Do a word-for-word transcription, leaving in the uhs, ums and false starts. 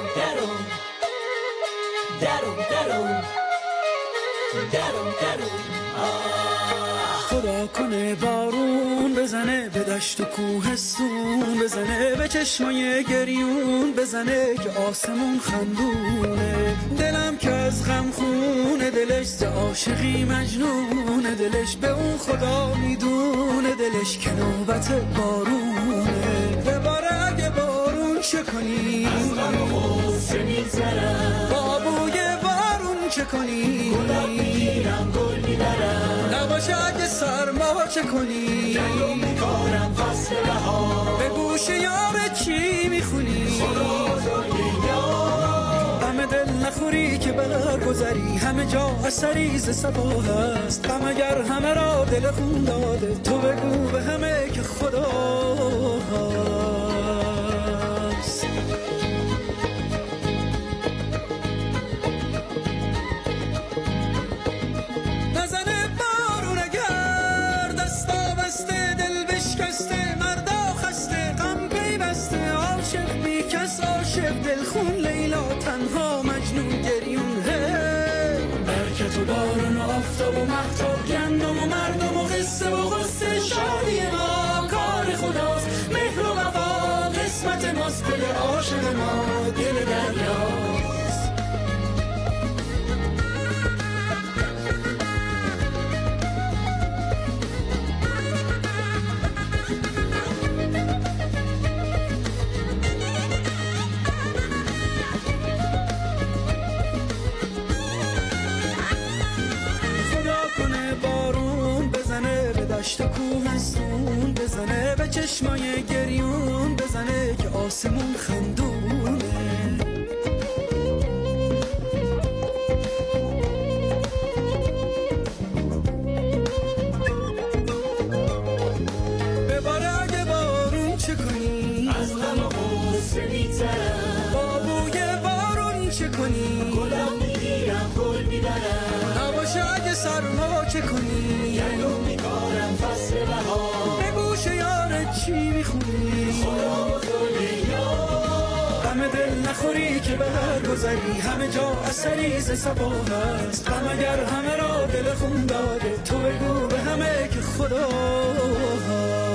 درون درون درون درون درون خدا کنه بارون بزنه به دشت و کوهستون، بزنه به چشمای گریون، بزنه که آسمون خندونه. دلم که از غم خونه، دلش ز عاشقی مجنونه، دلش به اون خدا میدونه، دلش که نوبت بارونه. بباره اگه بارون چه کنی، از غم و غصه میگذرم. بابوی بارون چه کنی، گلاب میگیرم گل میبرم. نباشه اگه سرما چه کنی، جنگو میکنم فصل بهار. به گوش یار چی میخونی، خدا بزرگ یار. همه دل نخوری که برگذری، همه جا اثری ز صفا هست. غم اگر همه را دل خون داده، تو بگو به همه که خدا هست. نزنه بارون اگر دستا بسته، دل بشکسته، مردا خسته، غم پیوسته، عاشق بی کس، عاشق دل خون، لیلا تنها، مجنون گریون. برکت و بارون و آفتاب و مهتاب، گندم و مردم و قصه و غصه، شادی ما کار خداست. مهر و وفا قسمت ماست، دل عاشق ما دل دریاست. دشت و کوهستون، بزنه به چشمای گریون، بزنه که آسمون خندونه. بباره اگه بارون چه کنی، از غم و غصه میگذرم. بابوی بارون چه کنی، گلاب میگیرم گل میبرم. نباشه اگه سرما چه کنی، جنگو میکنم فصل بهار. به گوش یار چی میخونی، خدا بزرگ یار. همه دل نخوری که برگذری، همه جا اثری ز صفا هست. غم اگر همه را دل خون داده، تو بگو به همه که خدا هست.